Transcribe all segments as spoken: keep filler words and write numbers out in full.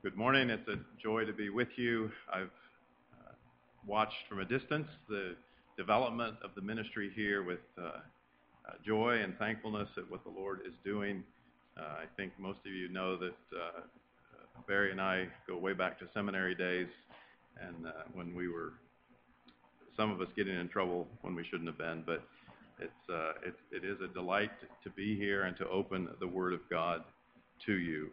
Good morning. It's a joy to be with you. I've uh, watched from a distance the development of the ministry here with uh, uh, joy and thankfulness at what the Lord is doing. Uh, I think most of you know that uh, Barry and I go way back to seminary days, and uh, when we were, some of us getting in trouble when we shouldn't have been, but it's, uh, it's, it is a delight to be here and to open the Word of God to you.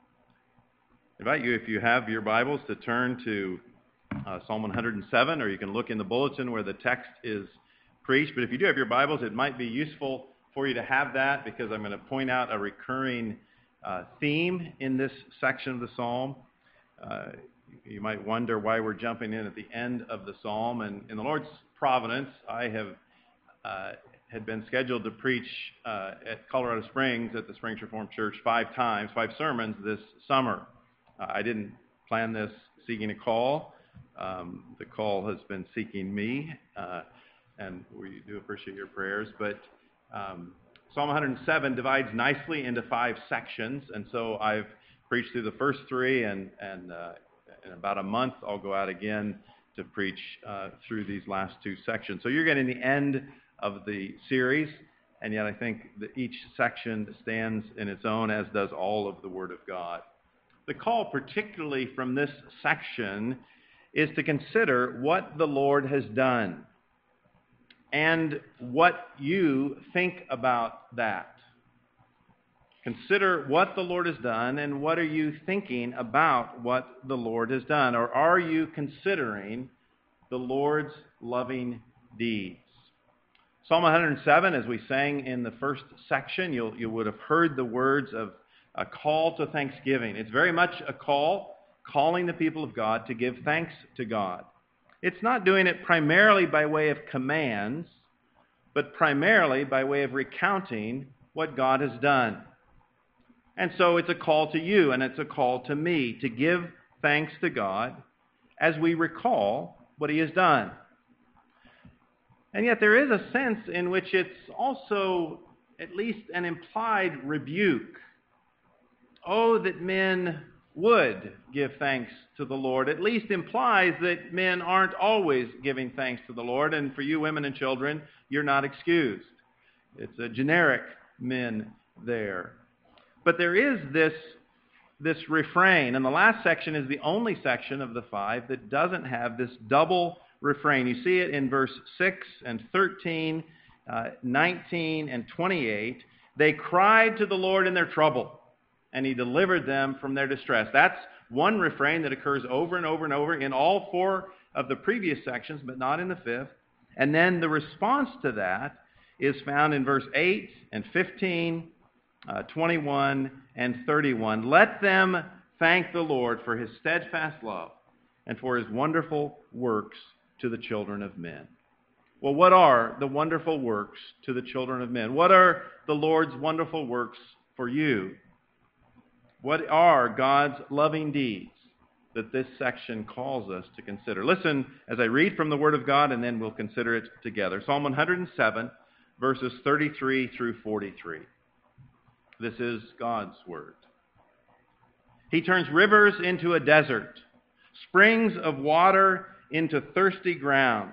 I invite you, if you have your Bibles, to turn to uh, Psalm one hundred seven, or you can look in the bulletin where the text is preached. But if you do have your Bibles, it might be useful for you to have that, because I'm going to point out a recurring uh, theme in this section of the Psalm. Uh, you might wonder why we're jumping in at the end of the Psalm. And in the Lord's providence, I have uh, had been scheduled to preach uh, at Colorado Springs at the Springs Reformed Church five times, five sermons this summer. Uh, I didn't plan this seeking a call. Um, the call has been seeking me, uh, and we do appreciate your prayers. But um, Psalm one hundred seven divides nicely into five sections, and so I've preached through the first three, and, and uh, in about a month I'll go out again to preach uh, through these last two sections. So you're getting the end of the series, and yet I think that each section stands in its own, as does all of the Word of God. The call, particularly from this section, is to consider what the Lord has done and what you think about that. Consider what the Lord has done, and what are you thinking about what the Lord has done? Or are you considering the Lord's loving deeds? Psalm one hundred seven, as we sang in the first section, you'll, you would have heard the words of a call to thanksgiving. It's very much a call, calling the people of God to give thanks to God. It's not doing it primarily by way of commands, but primarily by way of recounting what God has done. And so it's a call to you, and it's a call to me to give thanks to God as we recall what He has done. And yet there is a sense in which it's also at least an implied rebuke. Oh, that men would give thanks to the Lord, at least implies that men aren't always giving thanks to the Lord, and for you women and children, you're not excused. It's a generic men there. But there is this, this refrain, and the last section is the only section of the five that doesn't have this double refrain. You see it in verse six and thirteen, uh, nineteen and twenty-eight. They cried to the Lord in their trouble, and He delivered them from their distress. That's one refrain that occurs over and over and over in all four of the previous sections, but not in the fifth. And then the response to that is found in verse eight and fifteen, uh, twenty-one and thirty-one. Let them thank the Lord for His steadfast love and for His wonderful works to the children of men. Well, what are the wonderful works to the children of men? What are the Lord's wonderful works for you? What are God's loving deeds that this section calls us to consider? Listen as I read from the Word of God, and then we'll consider it together. Psalm one hundred seven, verses thirty-three through forty-three. This is God's Word. He turns rivers into a desert, springs of water into thirsty ground,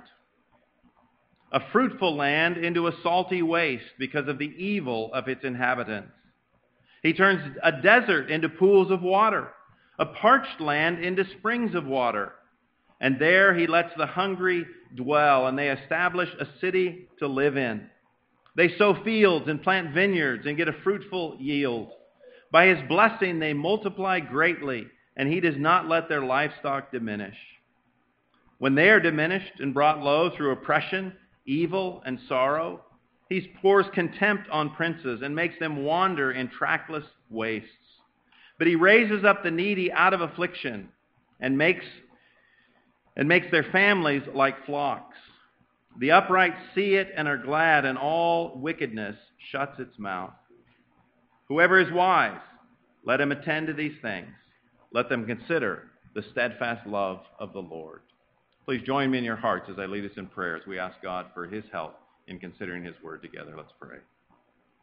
a fruitful land into a salty waste because of the evil of its inhabitants. He turns a desert into pools of water, a parched land into springs of water. And there He lets the hungry dwell, and they establish a city to live in. They sow fields and plant vineyards and get a fruitful yield. By His blessing they multiply greatly, and He does not let their livestock diminish. When they are diminished and brought low through oppression, evil, and sorrow, He pours contempt on princes and makes them wander in trackless wastes. But He raises up the needy out of affliction and makes, and makes their families like flocks. The upright see it and are glad, and all wickedness shuts its mouth. Whoever is wise, let him attend to these things. Let them consider the steadfast love of the Lord. Please join me in your hearts as I lead us in prayer as we ask God for His help in considering His Word together. Let's pray.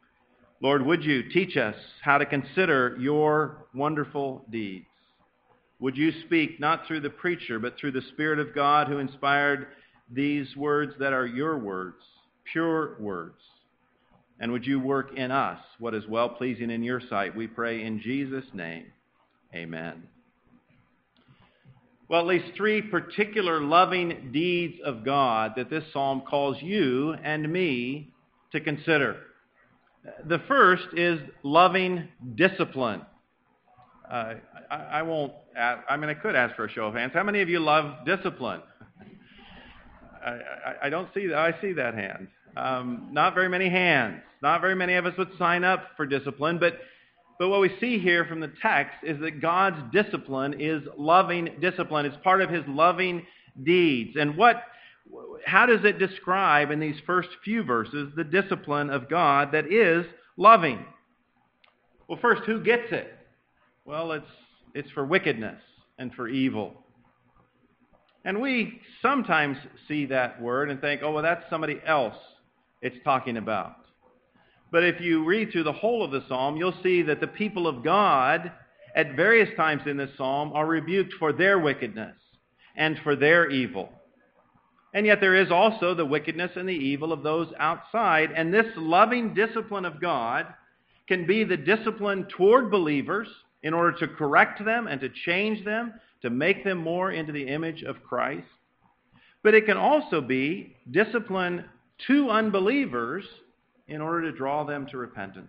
Lord, would You teach us how to consider Your wonderful deeds? Would you speak not through the preacher, but through the Spirit of God who inspired these words that are your words, pure words? And would you work in us what is well-pleasing in your sight? We pray in Jesus' name. Amen. Well, at least three particular loving deeds of God that this psalm calls you and me to consider. The first is loving discipline. Uh, I, I won't ask, I mean, I could ask for a show of hands. How many of you love discipline? I, I, I don't see that. I see that hand. Um, not very many hands. Not very many of us would sign up for discipline, but But what we see here from the text is that God's discipline is loving discipline. It's part of his loving deeds. And what, how does it describe in these first few verses the discipline of God that is loving? Well, first, who gets it? Well, it's, it's for wickedness and for evil. And we sometimes see that word and think, oh, well, that's somebody else it's talking about. But if you read through the whole of the psalm, you'll see that the people of God at various times in this psalm are rebuked for their wickedness and for their evil. And yet there is also the wickedness and the evil of those outside. And this loving discipline of God can be the discipline toward believers in order to correct them and to change them, to make them more into the image of Christ. But it can also be discipline to unbelievers in order to draw them to repentance.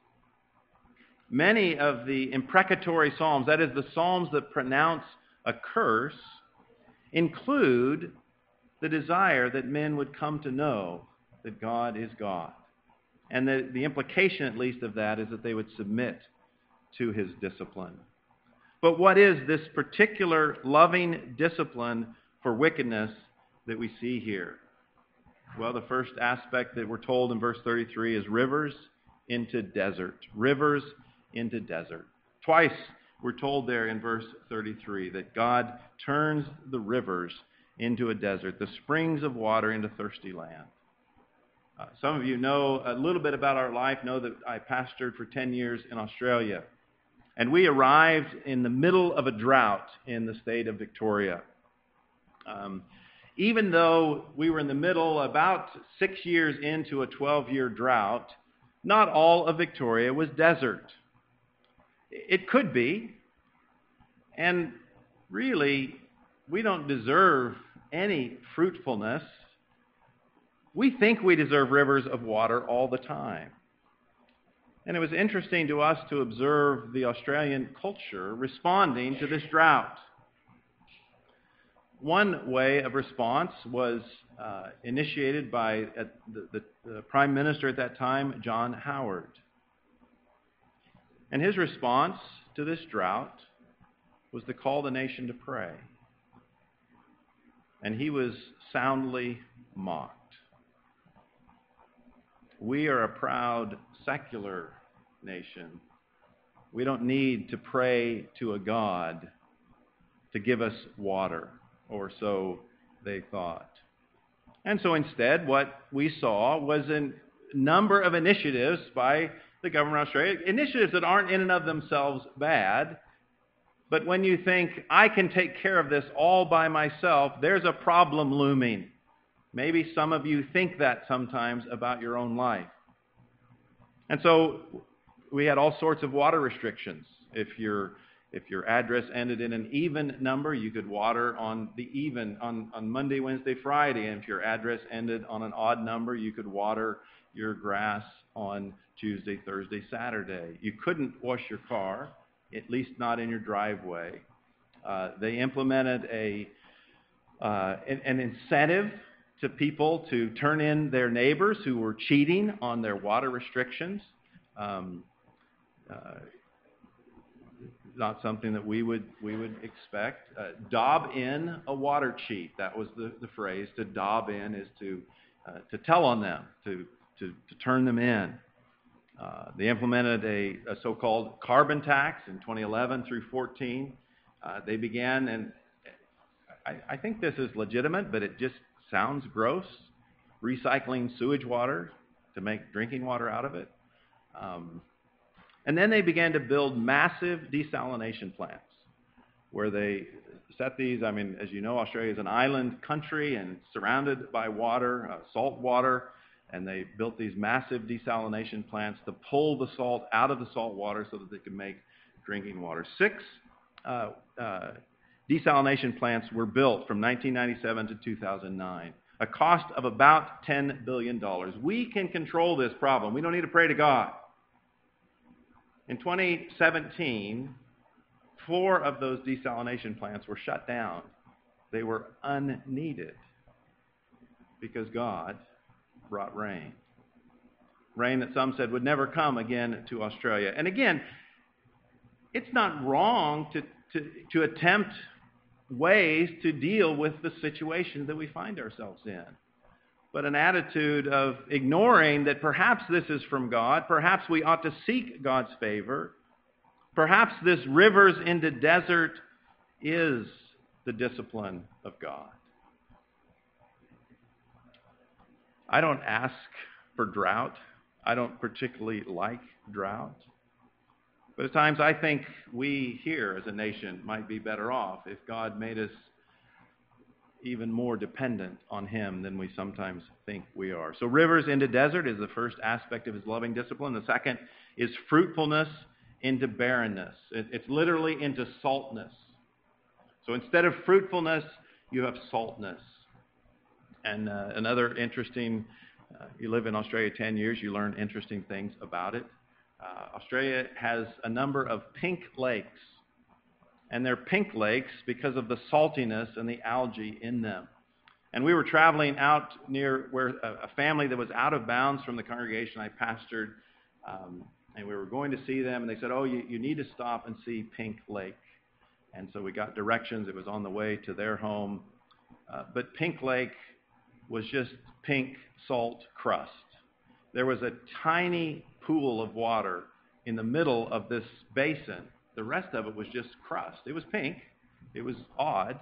Many of the imprecatory psalms, that is, the psalms that pronounce a curse, include the desire that men would come to know that God is God. And the, the implication, at least, of that is that they would submit to his discipline. But what is this particular loving discipline for wickedness that we see here? Well, the first aspect that we're told in verse thirty-three is rivers into desert. Rivers into desert. Twice we're told there in verse thirty-three that God turns the rivers into a desert, the springs of water into thirsty land. Uh, some of you know a little bit about our life, know that I pastored for ten years in Australia. And we arrived in the middle of a drought in the state of Victoria. Um, Even though we were in the middle, about six years into a twelve-year drought, not all of Victoria was desert. It could be. And really, we don't deserve any fruitfulness. We think we deserve rivers of water all the time. And it was interesting to us to observe the Australian culture responding to this drought. One way of response was uh, initiated by uh, the, the, the Prime Minister at that time, John Howard. And his response to this drought was to call the nation to pray. And he was soundly mocked. We are a proud, secular nation. We don't need to pray to a God to give us water. Or so they thought. And so instead, what we saw was a number of initiatives by the government of Australia, initiatives that aren't in and of themselves bad, but when you think, I can take care of this all by myself, there's a problem looming. Maybe some of you think that sometimes about your own life. And so we had all sorts of water restrictions. If you're If your address ended in an even number, you could water on the even, on, on Monday, Wednesday, Friday. And if your address ended on an odd number, you could water your grass on Tuesday, Thursday, Saturday. You couldn't wash your car, at least not in your driveway. Uh, they implemented a uh, an, an incentive to people to turn in their neighbors who were cheating on their water restrictions. Um, uh, Not something that we would we would expect. Uh, daub in a water cheat. That was the, the phrase. To daub in is to uh, to tell on them, to to, to turn them in. Uh, they implemented a, a so-called carbon tax in twenty eleven through fourteen. Uh, they began, and I, I think this is legitimate, but it just sounds gross. Recycling sewage water to make drinking water out of it. Um, And then they began to build massive desalination plants where they set these. I mean, as you know, Australia is an island country and surrounded by water, uh, salt water, and they built these massive desalination plants to pull the salt out of the salt water so that they could make drinking water. Six uh, uh, desalination plants were built from nineteen ninety-seven to two thousand nine, a cost of about ten billion dollars. We can control this problem. We don't need to pray to God. In twenty seventeen, four of those desalination plants were shut down. They were unneeded because God brought rain. Rain that some said would never come again to Australia. And again, it's not wrong to, to, to attempt ways to deal with the situation that we find ourselves in. But an attitude of ignoring that perhaps this is from God, perhaps we ought to seek God's favor, perhaps this rivers into desert is the discipline of God. I don't ask for drought. I don't particularly like drought. But at times I think we here as a nation might be better off if God made us even more dependent on Him than we sometimes think we are. So rivers into desert is the first aspect of His loving discipline. The second is fruitfulness into barrenness. It, it's literally into saltness. So instead of fruitfulness, you have saltness. And uh, another interesting, uh, you live in Australia ten years, you learn interesting things about it. Uh, Australia has a number of pink lakes. And they're pink lakes because of the saltiness and the algae in them. And we were traveling out near where a family that was out of bounds from the congregation I pastored, um, and we were going to see them, and they said, oh, you, you need to stop and see Pink Lake. And so we got directions. It was on the way to their home. Uh, but Pink Lake was just pink salt crust. There was a tiny pool of water in the middle of this basin. The rest of it was just crust. It was pink. It was odd.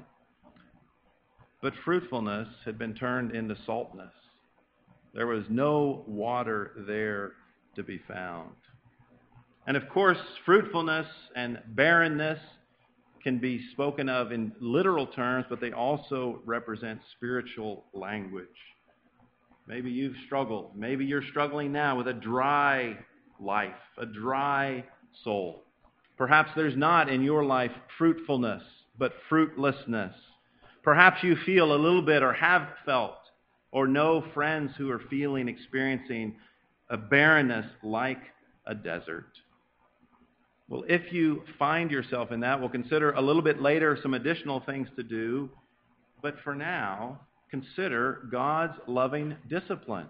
But fruitfulness had been turned into saltness. There was no water there to be found. And of course, fruitfulness and barrenness can be spoken of in literal terms, but they also represent spiritual language. Maybe you've struggled. Maybe you're struggling now with a dry life, a dry soul. Perhaps there's not in your life fruitfulness, but fruitlessness. Perhaps you feel a little bit or have felt or know friends who are feeling, experiencing a barrenness like a desert. Well, if you find yourself in that, we'll consider a little bit later some additional things to do. But for now, consider God's loving discipline.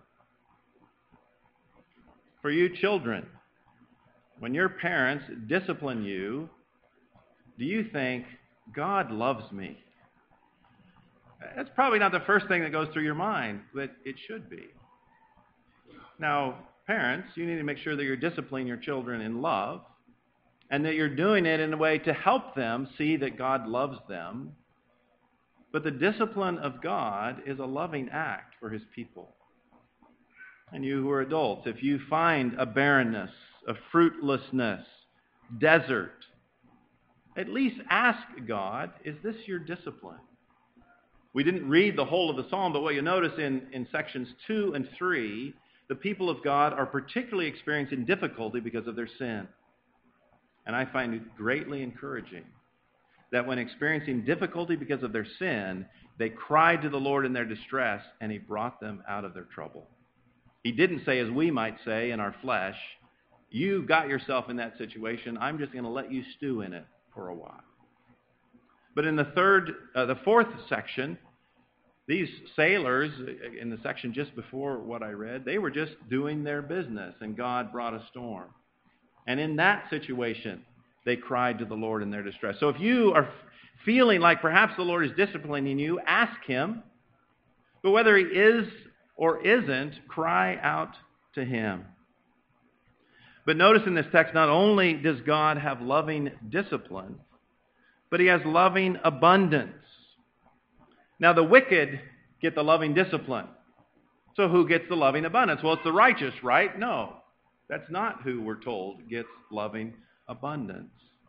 For you children, when your parents discipline you, do you think, God loves me? That's probably not the first thing that goes through your mind, but it should be. Now, parents, you need to make sure that you're disciplining your children in love, and that you're doing it in a way to help them see that God loves them. But the discipline of God is a loving act for His people. And you who are adults, if you find a barrenness, a fruitlessness, desert, at least ask God, is this your discipline? We didn't read the whole of the psalm, but what you notice in, in sections two and three, the people of God are particularly experiencing difficulty because of their sin. And I find it greatly encouraging that when experiencing difficulty because of their sin, they cried to the Lord in their distress, and He brought them out of their trouble. He didn't say, as we might say in our flesh, you got yourself in that situation, I'm just going to let you stew in it for a while. But in the third, uh, the fourth section, these sailors, in the section just before what I read, they were just doing their business, and God brought a storm. And in that situation, they cried to the Lord in their distress. So if you are feeling like perhaps the Lord is disciplining you, ask Him. But whether He is or isn't, cry out to Him. But notice in this text, not only does God have loving discipline, but He has loving abundance. Now the wicked get the loving discipline. So who gets the loving abundance? Well, it's the righteous, right? No. That's not who we're told gets loving abundance.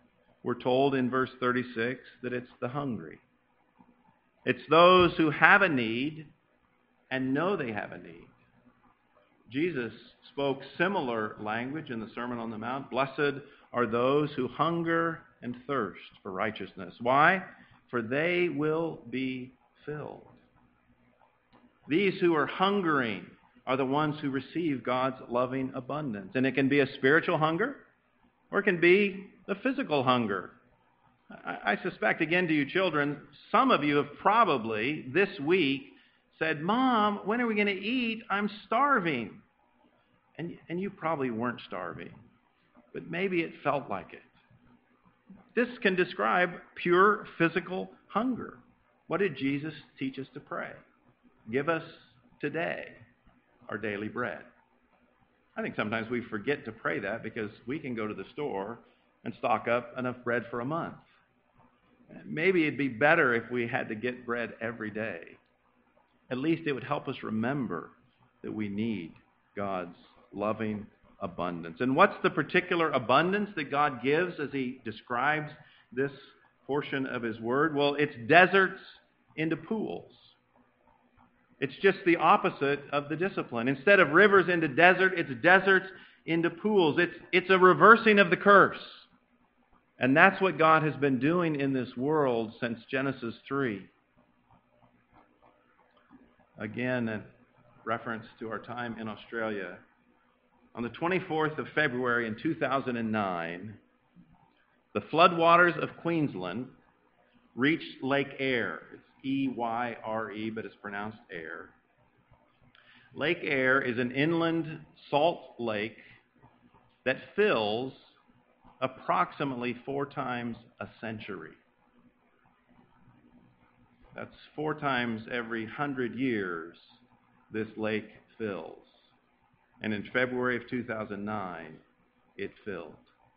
we're told in verse thirty-six that it's the hungry. It's those who have a need and know they have a need. Jesus spoke similar language in the Sermon on the Mount. Blessed are those who hunger and thirst for righteousness. Why? For they will be filled. These who are hungering are the ones who receive God's loving abundance. And it can be a spiritual hunger, or it can be a physical hunger. I, I suspect, again, to you children, some of you have probably this week said, Mom, when are we going to eat? I'm starving. And, and you probably weren't starving, but maybe it felt like it. This can describe pure physical hunger. What did Jesus teach us to pray? Give us today our daily bread. I think sometimes we forget to pray that because we can go to the store and stock up enough bread for a month. Maybe it'd be better if we had to get bread every day. At least it would help us remember that we need God's loving abundance. And what's the particular abundance that God gives as he describes this portion of his word? Well, it's deserts into pools. It's just the opposite of the discipline. Instead of rivers into desert, it's deserts into pools. It's, it's a reversing of the curse. And that's what God has been doing in this world since Genesis three. Again, a reference to our time in Australia. On the twenty-fourth of February in two thousand nine, the floodwaters of Queensland reached Lake Eyre. It's E Y R E, but it's pronounced Eyre. Lake Eyre is an inland salt lake that fills approximately four times a century. That's four times every hundred years this lake fills. And in February of two thousand nine, it filled.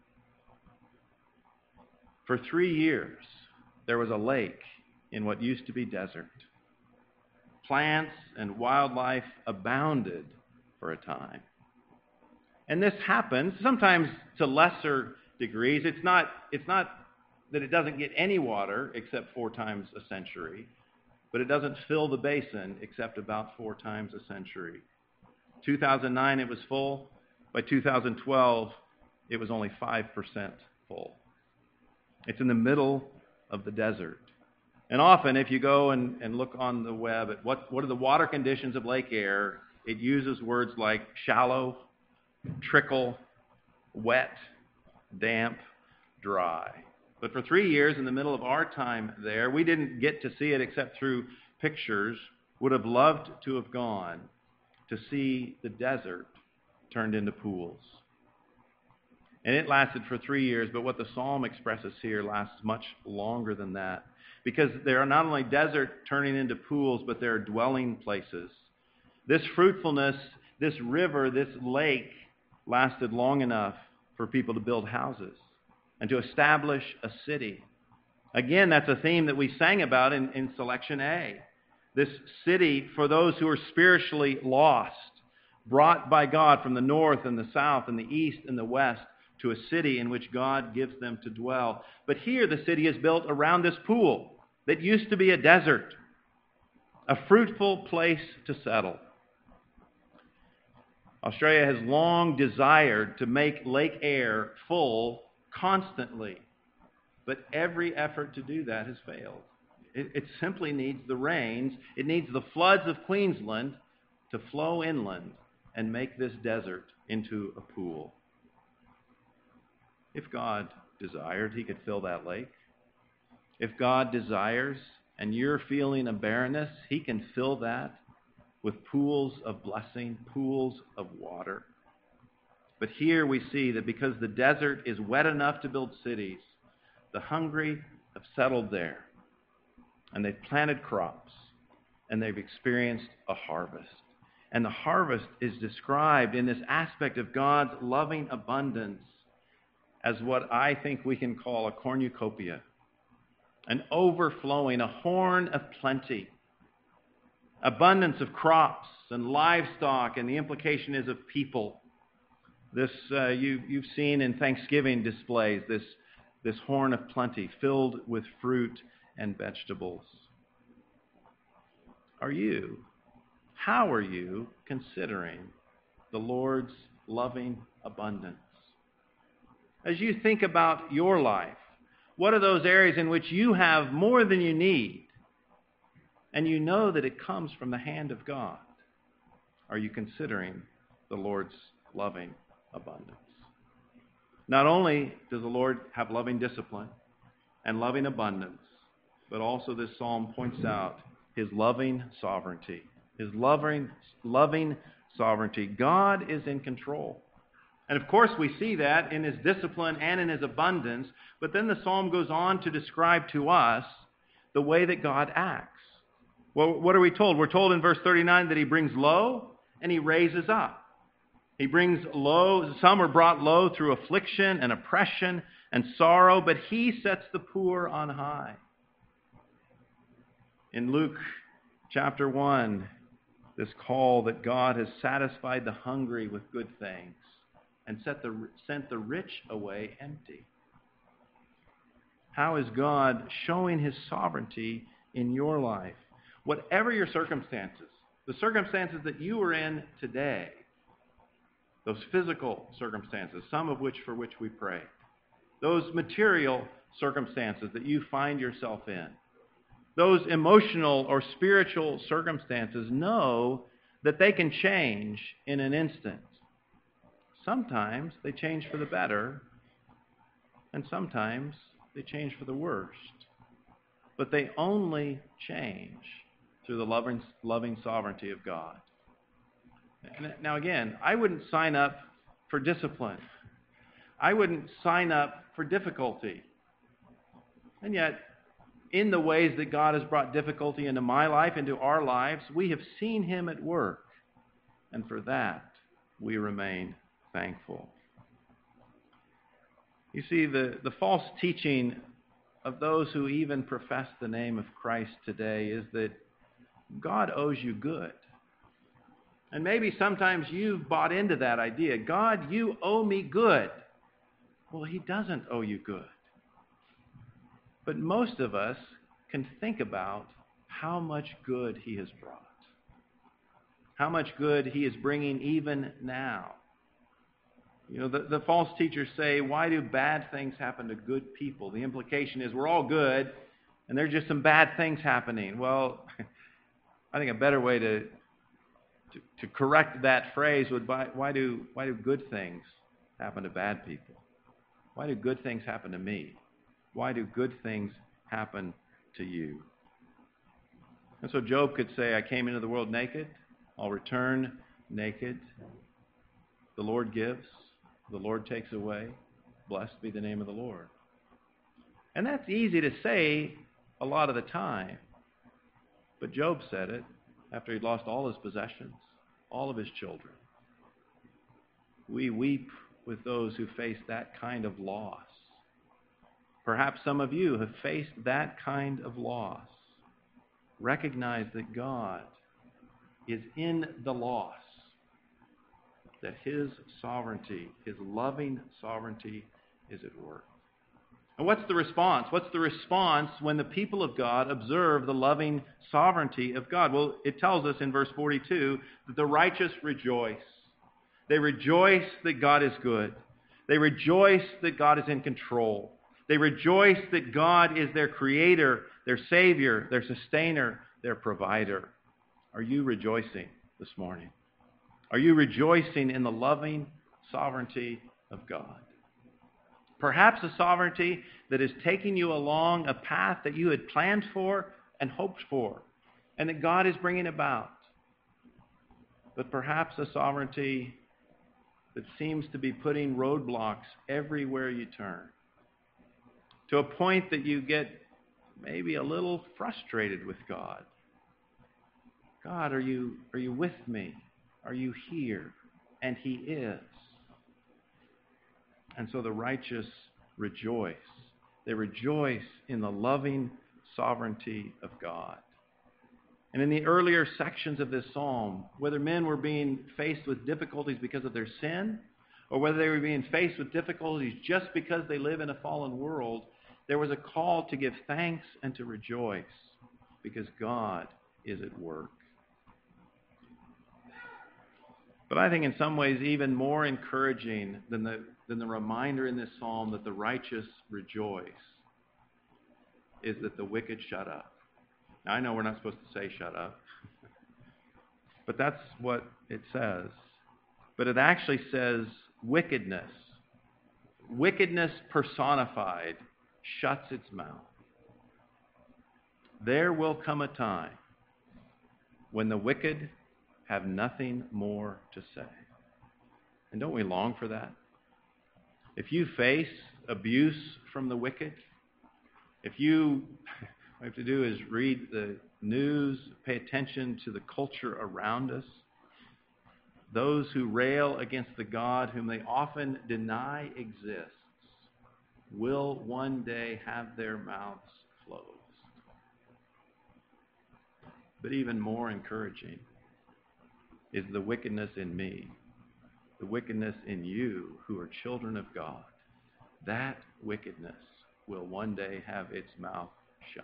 For three years, there was a lake in what used to be desert. Plants and wildlife abounded for a time. And this happens sometimes to lesser degrees. It's not, it's not that it doesn't get any water except four times a century, but it doesn't fill the basin except about four times a century. two thousand nine, it was full. By two thousand twelve, it was only five percent full. It's in the middle of the desert. And often, if you go and, and look on the web at what, what are the water conditions of Lake Eyre, it uses words like shallow, trickle, wet, damp, dry. But for three years, in the middle of our time there, we didn't get to see it except through pictures. Would have loved to have gone to see the desert turned into pools. And it lasted for three years, but what the psalm expresses here lasts much longer than that. Because there are not only desert turning into pools, but there are dwelling places. This fruitfulness, this river, this lake lasted long enough for people to build houses and to establish a city. Again, that's a theme that we sang about in, in Selection A. This city for those who are spiritually lost, brought by God from the north and the south and the east and the west to a city in which God gives them to dwell. But here the city is built around this pool that used to be a desert, a fruitful place to settle. Australia has long desired to make Lake Eyre full constantly, but every effort to do that has failed. It, it simply needs the rains. It needs the floods of Queensland to flow inland and make this desert into a pool. If God desired, he could fill that lake. If God desires and you're feeling a barrenness, he can fill that with pools of blessing, pools of water. But here we see that because the desert is wet enough to build cities, the hungry have settled there, and they've planted crops, and they've experienced a harvest. And the harvest is described in this aspect of God's loving abundance as what I think we can call a cornucopia, an overflowing, a horn of plenty, abundance of crops and livestock, and the implication is of people. This uh, you, you've seen in Thanksgiving displays, this, this horn of plenty filled with fruit and vegetables. Are you, how are you considering the Lord's loving abundance? As you think about your life, what are those areas in which you have more than you need, and you know that it comes from the hand of God? Are you considering the Lord's loving abundance? Not only does the Lord have loving discipline and loving abundance, but also this psalm points out his loving sovereignty. His loving, loving sovereignty. God is in control. And of course we see that in his discipline and in his abundance, but then the psalm goes on to describe to us the way that God acts. Well, what are we told? We're told in verse thirty-nine that he brings low and he raises up. He brings low, some are brought low through affliction and oppression and sorrow, but he sets the poor on high. In Luke chapter one, this call that God has satisfied the hungry with good things and set the, sent the rich away empty. How is God showing his sovereignty in your life? Whatever your circumstances, the circumstances that you are in today, those physical circumstances, some of which for which we pray, those material circumstances that you find yourself in, those emotional or spiritual circumstances, know that they can change in an instant. Sometimes they change for the better, and sometimes they change for the worst. But they only change through the loving, loving sovereignty of God. Now again, I wouldn't sign up for discipline. I wouldn't sign up for difficulty. And yet, in the ways that God has brought difficulty into my life, into our lives, we have seen him at work. And for that, we remain thankful. You see, the, the false teaching of those who even profess the name of Christ today is that God owes you good. And maybe sometimes you've bought into that idea. God, you owe me good. Well, he doesn't owe you good. But most of us can think about how much good he has brought. How much good he is bringing even now. You know, the, the false teachers say, why do bad things happen to good people? The implication is we're all good, and there's just some bad things happening. Well, I think a better way to, to, to correct that phrase would be, why do, why do good things happen to bad people? Why do good things happen to me? Why do good things happen to you? And so Job could say, I came into the world naked, I'll return naked. The Lord gives, the Lord takes away. Blessed be the name of the Lord. And that's easy to say a lot of the time. But Job said it after he'd lost all his possessions, all of his children. We weep with those who face that kind of loss. Perhaps some of you have faced that kind of loss. Recognize that God is in the loss, that his sovereignty, his loving sovereignty is at work. And what's the response? What's the response when the people of God observe the loving sovereignty of God? Well, it tells us in verse forty-two that the righteous rejoice. They rejoice that God is good. They rejoice that God is in control. They rejoice that God is their creator, their savior, their sustainer, their provider. Are you rejoicing this morning? Are you rejoicing in the loving sovereignty of God? Perhaps a sovereignty that is taking you along a path that you had planned for and hoped for, and that God is bringing about. But perhaps a sovereignty that seems to be putting roadblocks everywhere you turn, to a point that you get maybe a little frustrated with God. God, are you, are you with me? Are you here? And he is. And so the righteous rejoice. They rejoice in the loving sovereignty of God. And in the earlier sections of this psalm, whether men were being faced with difficulties because of their sin, or whether they were being faced with difficulties just because they live in a fallen world, there was a call to give thanks and to rejoice because God is at work. But I think in some ways even more encouraging than the, than the reminder in this psalm that the righteous rejoice is that the wicked shut up. Now, I know we're not supposed to say shut up, but that's what it says. But it actually says wickedness. Wickedness personified shuts its mouth. There will come a time when the wicked have nothing more to say. And don't we long for that? If you face abuse from the wicked, if you, what you have to do is read the news, pay attention to the culture around us, those who rail against the God whom they often deny exists will one day have their mouths closed. But even more encouraging is the wickedness in me, the wickedness in you who are children of God. That wickedness will one day have its mouth shut.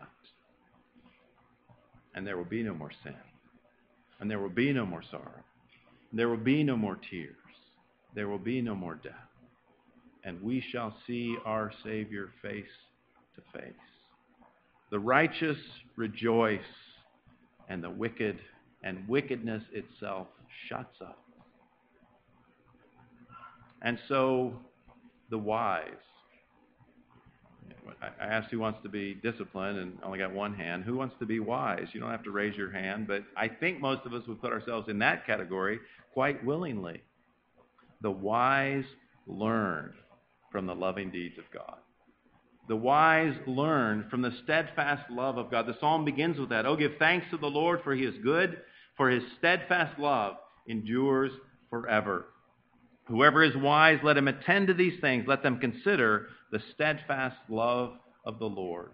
And there will be no more sin. And there will be no more sorrow. There will be no more tears. There will be no more death. And we shall see our Savior face to face. The righteous rejoice, and the wicked and wickedness itself shuts up. And so the wise, I asked who wants to be disciplined, and I only got one hand. Who wants to be wise? You don't have to raise your hand, but I think most of us would put ourselves in that category quite willingly. The wise learn from the loving deeds of God. The wise learn from the steadfast love of God. The psalm begins with that. Oh, give thanks to the Lord, for he is good, for his steadfast love endures forever. Whoever is wise, let him attend to these things. Let them consider the steadfast love of the Lord.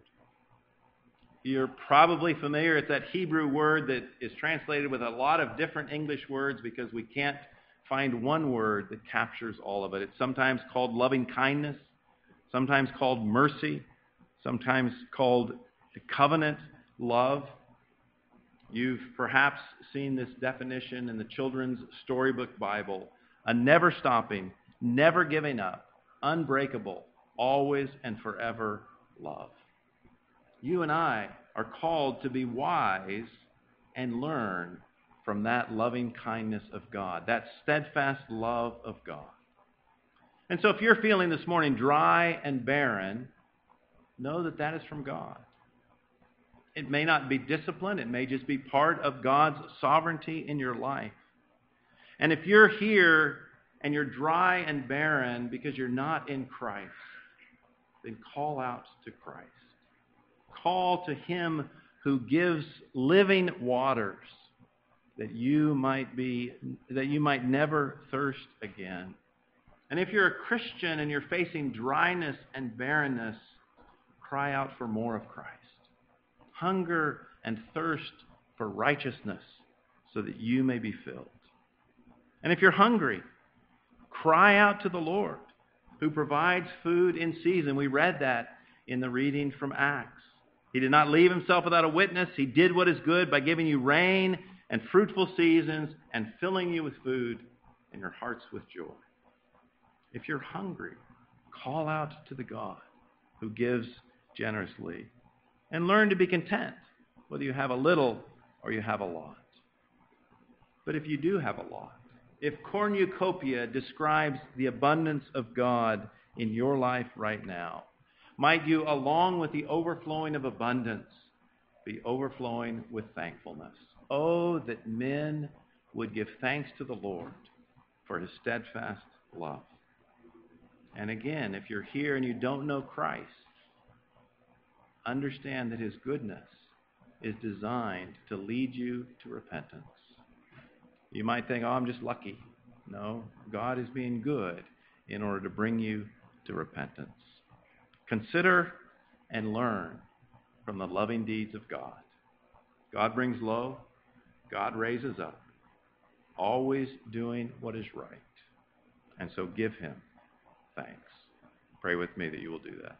You're probably familiar. It's that Hebrew word that is translated with a lot of different English words because we can't find one word that captures all of it. It's sometimes called loving kindness, sometimes called mercy, sometimes called covenant love. You've perhaps seen this definition in the Children's Storybook Bible: a never stopping, never giving up, unbreakable, always and forever love. You and I are called to be wise and learn from that loving kindness of God, that steadfast love of God. And so if you're feeling this morning dry and barren, know that that is from God. It may not be discipline. It may just be part of God's sovereignty in your life. And if you're here and you're dry and barren because you're not in Christ, then call out to Christ. Call to him who gives living waters that you might be, that you might never thirst again. And if you're a Christian and you're facing dryness and barrenness, cry out for more of Christ. Hunger and thirst for righteousness so that you may be filled. And if you're hungry, cry out to the Lord who provides food in season. We read that in the reading from Acts. He did not leave himself without a witness. He did what is good by giving you rain and fruitful seasons and filling you with food and your hearts with joy. If you're hungry, call out to the God who gives generously and learn to be content, whether you have a little or you have a lot. But if you do have a lot, if cornucopia describes the abundance of God in your life right now, might you, along with the overflowing of abundance, be overflowing with thankfulness. Oh, that men would give thanks to the Lord for his steadfast love. And again, if you're here and you don't know Christ, understand that his goodness is designed to lead you to repentance. You might think, oh, I'm just lucky. No, God is being good in order to bring you to repentance. Consider and learn from the loving deeds of God. God brings low, God raises up, always doing what is right. And so give him thanks. Pray with me that you will do that.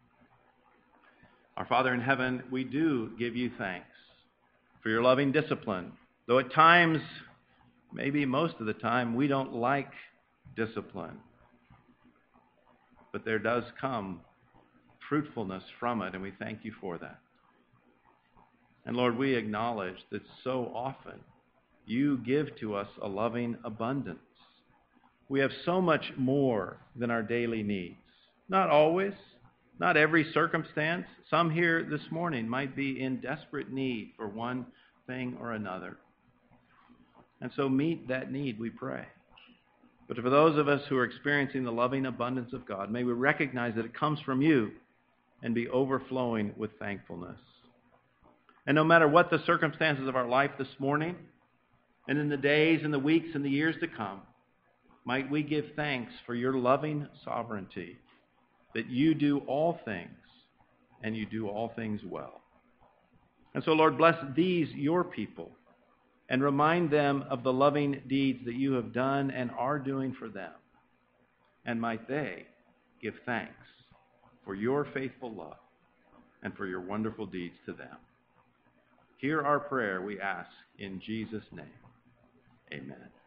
Our Father in heaven, we do give you thanks for your loving discipline, though at times, maybe most of the time, we don't like discipline. But there does come fruitfulness from it, and we thank you for that. And Lord, we acknowledge that so often you give to us a loving abundance. We have so much more than our daily needs. Not always, not every circumstance. Some here this morning might be in desperate need for one thing or another. And so meet that need, we pray. But for those of us who are experiencing the loving abundance of God, may we recognize that it comes from you and be overflowing with thankfulness. And no matter what the circumstances of our life this morning, and in the days and the weeks and the years to come, might we give thanks for your loving sovereignty, that you do all things, and you do all things well. And so, Lord, bless these, your people, and remind them of the loving deeds that you have done and are doing for them. And might they give thanks for your faithful love and for your wonderful deeds to them. Hear our prayer, we ask, in Jesus' name. Amen.